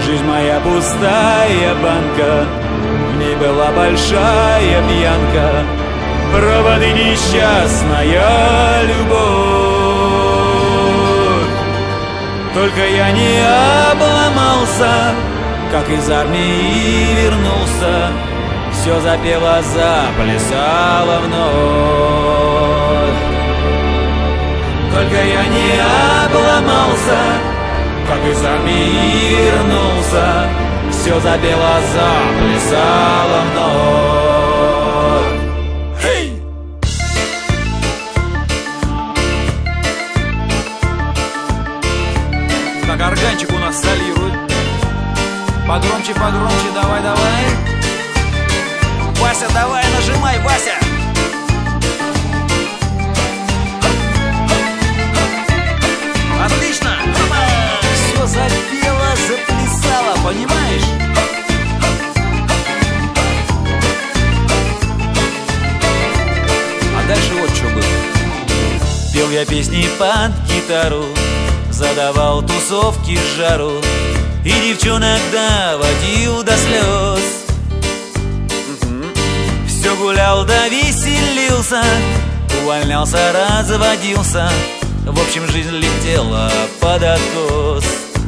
Жизнь моя пустая банка, в ней была большая пьянка, проводы несчастная любовь. Только я не обломался, как из армии вернулся, все запело, заплясало вновь. Только я не обломался, как из армии вернулся, все запело, заплясало вновь. Hey! Так, органчик у нас солирует. Погромче, погромче, давай, давай. Вася, давай, нажимай, Вася. Отлично. Все запело, заплясало, понимаешь? А дальше вот что было. Пел я песни под гитару, задавал тусовки жару и девчонок доводил до слез. Все гулял да веселился, увольнялся, разводился. В общем, жизнь летела под откос.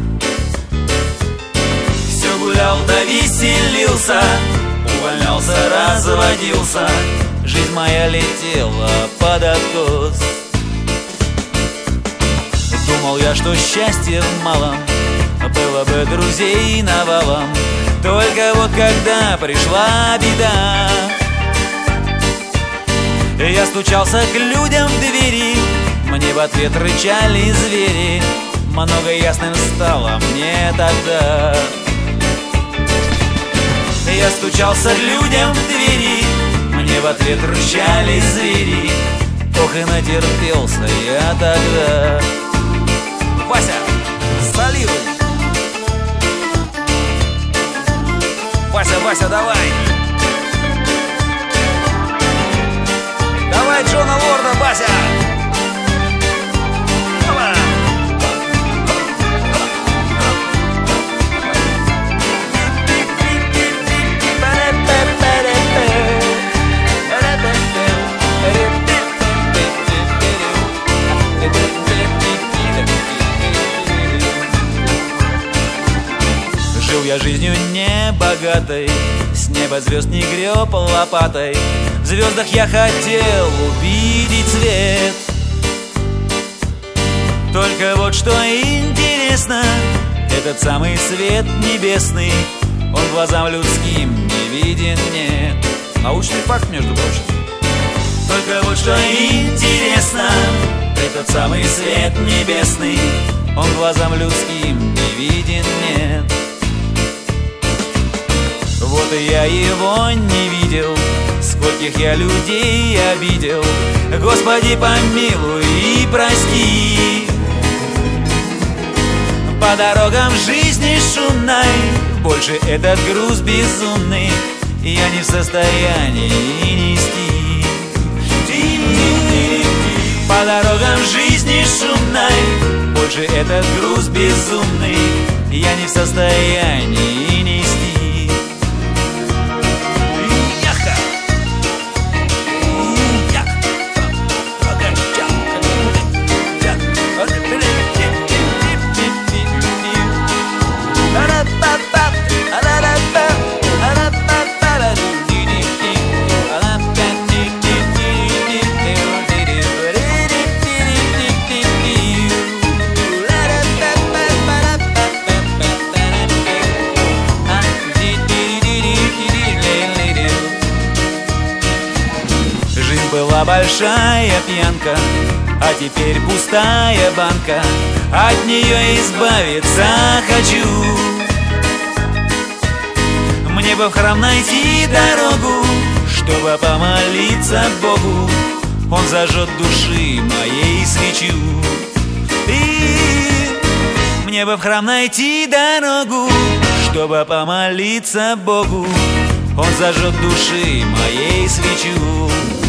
Все гулял да веселился, увольнялся, разводился. Жизнь моя летела под откос. Думал я, что счастье в малом, было бы друзей навалом. Только вот когда пришла беда, я стучался к людям в двери, мне в ответ рычали звери. Много ясным стало мне тогда. Я стучался к людям в двери, мне в ответ рычали звери. Ох и натерпелся я тогда. Вася, солируй. Вася, Вася, давай. Давай Джона Лорда, Вася. Жил я жизнью небогатой, с неба звезд не греб лопатой. В звездах я хотел увидеть свет. Только вот что интересно, этот самый свет небесный, он глазам людским не виден, нет. Научный факт, между прочим. Только вот что интересно, этот самый свет небесный, он глазам людским не виден, нет. Вот и я его не видел, скольких я людей обидел. Господи, помилуй и прости. По дорогам жизни шумной больше этот груз безумный я не в состоянии нести. По дорогам жизни шумной больше этот груз безумный я не в состоянии нести. Была большая пьянка, а теперь пустая банка. От нее избавиться хочу. Мне бы в храм найти дорогу, чтобы помолиться Богу. Он зажжет души моей свечу. И мне бы в храм найти дорогу, чтобы помолиться Богу. Он зажжет души моей свечу.